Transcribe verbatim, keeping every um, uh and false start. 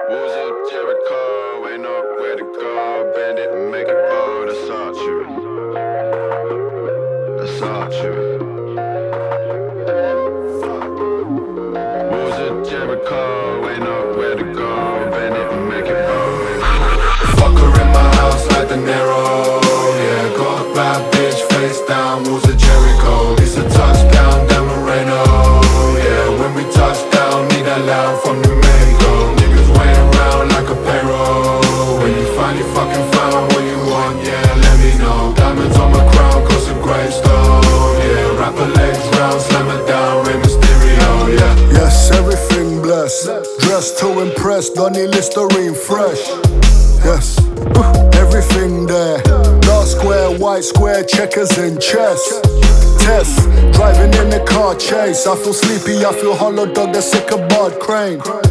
Walls of Jericho, ain't nowhere to go. Bend it and make it bold, that's archery. That's archery. Walls of Jericho, ain't nowhere to go. Bend it and make it bold. Fuck her in my house like De Niro. Yeah, got a bad bitch, face down, walls of Jericho. It's a touchdown, Dan Moreno. Yeah, when we touch down, need a loud from the Mexico. Niggas waiting around like a payroll. When you finally fucking found what you want, yeah, let me know. Diamonds on my crown, cost a gravestone. Yeah, wrap her legs round, slam her down, Rey Mysterio, yeah. Yes, everything blessed. Dressed to impress, Donny Listerine fresh. Yes, everything there. Dark square, white square, checkers and chess. Test, driving in the car chase. I feel sleepy, I feel hollow dog, the sick of Bard Crane.